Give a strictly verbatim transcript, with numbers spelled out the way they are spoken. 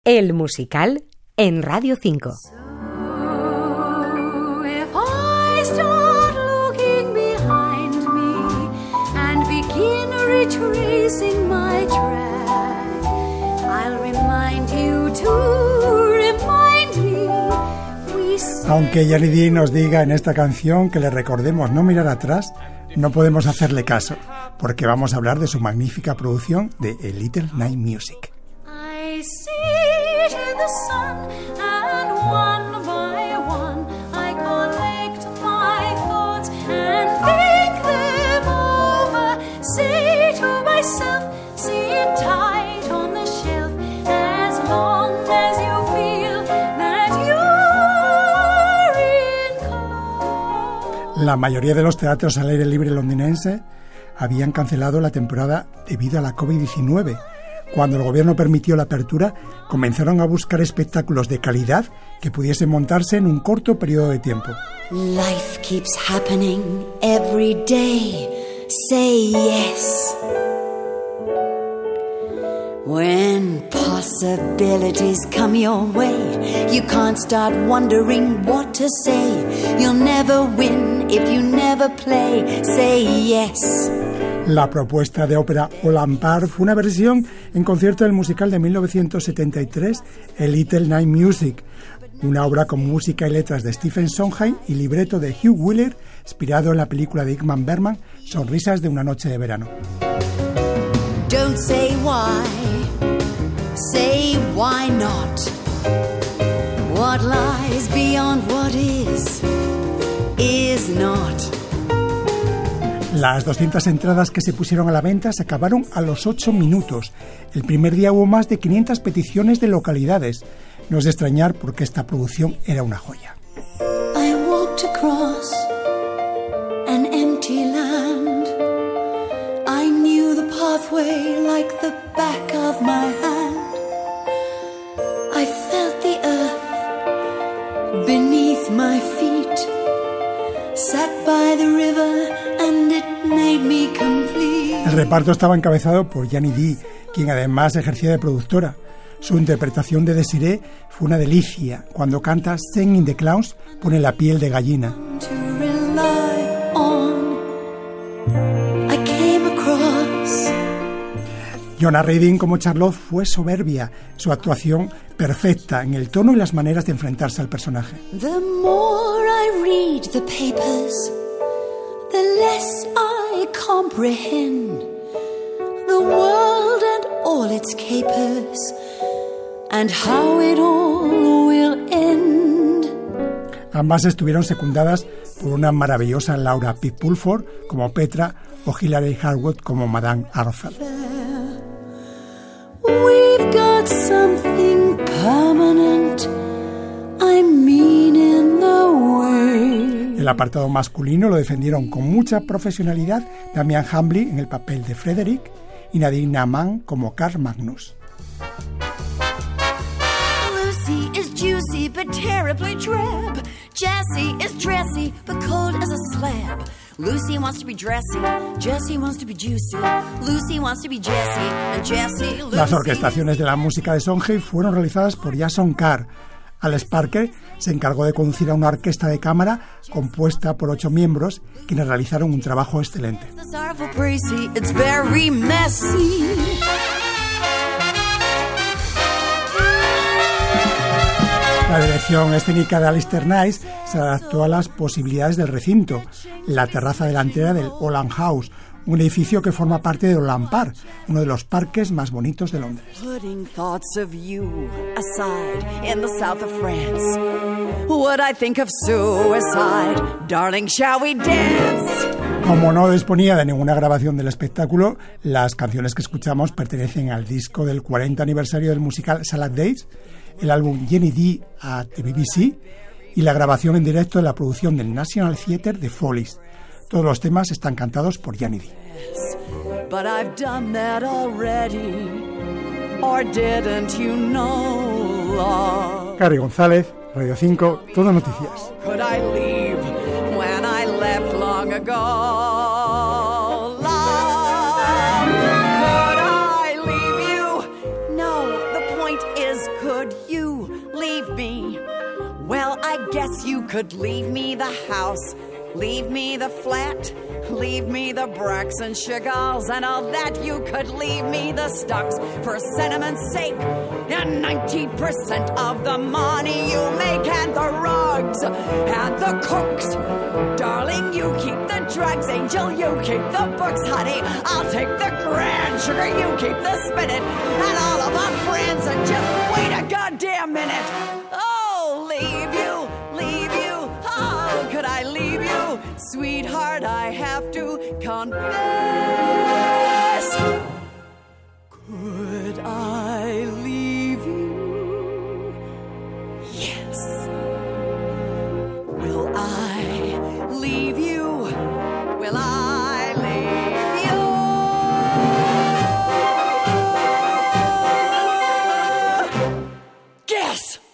El musical en Radio cinco. Aunque Janny Dee nos diga en esta canción que le recordemos no mirar atrás, no podemos hacerle caso, porque vamos a hablar de su magnífica producción de A Little Night Music. I sit in the sun and one by one I collect my thoughts and think them over. Say to myself, sit tight on the shelf as long as you feel that you're in close. La mayoría de los teatros al aire libre londinenses habían cancelado la temporada debido a la covid diecinueve. Cuando el gobierno permitió la apertura, comenzaron a buscar espectáculos de calidad que pudiesen montarse en un corto periodo de tiempo. Life keeps happening every day. Say yes. When possibilities come your way, you can't start wondering what to say. You'll never win if you never play. Say yes. La propuesta de ópera Olampar fue una versión en concierto del musical de mil novecientos setenta y tres, A Little Night Music, una obra con música y letras de Stephen Sondheim y libreto de Hugh Wheeler, inspirado en la película de Ingmar Bergman, Sonrisas de una noche de verano. Don't say why, say why not. What lies beyond what is, is not. Las doscientas entradas que se pusieron a la venta se acabaron a los ocho minutos. El primer día hubo más de quinientas peticiones de localidades. No es de extrañar porque esta producción era una joya. I walked across an empty land. I knew the pathway like the back of my hand. I felt the earth beneath my feet. Sat by the river and it made me complete. El reparto estaba encabezado por Janny Dee, quien además ejercía de productora. Su interpretación de Desiree fue una delicia. Cuando canta Sing in the Clouds pone la piel de gallina. Jonah Reading como Charlotte fue soberbia, su actuación perfecta en el tono y las maneras de enfrentarse al personaje. The more I read the papers, the less I comprehend the world and all its capers and how it all will end. Ambas estuvieron secundadas por una maravillosa Laura P. Pulford como Petra o Hilary Harwood como Madame Arthur. We've got something permanent, I mean in the way. El apartado masculino lo defendieron con mucha profesionalidad Damian Hamblin en el papel de Frederick y Nadine Naaman como Carl Magnus. Lucy is juicy but terribly drab. Jessie is dressy but cold as a slab. Lucy wants to be dressy, Jessie wants to be juicy. Lucy wants to be Jessie, and Jessie, Lucy. Las orquestaciones de la música de Sondheim fueron realizadas por Jason Carr. Alex Parker se encargó de conducir a una orquesta de cámara compuesta por ocho miembros, quienes realizaron un trabajo excelente. La dirección escénica de Alistair Nice se adaptó a las posibilidades del recinto, la terraza delantera del Holland House, un edificio que forma parte de Holland Park, uno de los parques más bonitos de Londres. Como no disponía de ninguna grabación del espectáculo, las canciones que escuchamos pertenecen al disco del cuarenta aniversario del musical Salad Days, el álbum Janny Dee at the B B C y la grabación en directo de la producción del National Theatre de Follies. Todos los temas están cantados por Janny Dee. But I've done that already, or didn't you know, Lord? Gary González, Radio cinco, Todo Noticias. Could I leave when I left long ago? Love, could I leave you? No, the point is, could could you leave me? Well, I guess you could leave me the house, leave me the flat, leave me the bricks and shingles and all that. You could leave me the stocks for sentiment's sake, and ninety percent of the money you make, and the rugs and the cooks. Darling, you keep the drugs, angel, you keep the books, honey. I'll take the grand sugar, you keep the spinach, and all of our friends, and just wait a goddamn minute. Oh, leave you, leave you, how could I leave you? Sweetheart, I have to confess. Could I leave you? Yes. Will I leave you? Will I leave you? Guess.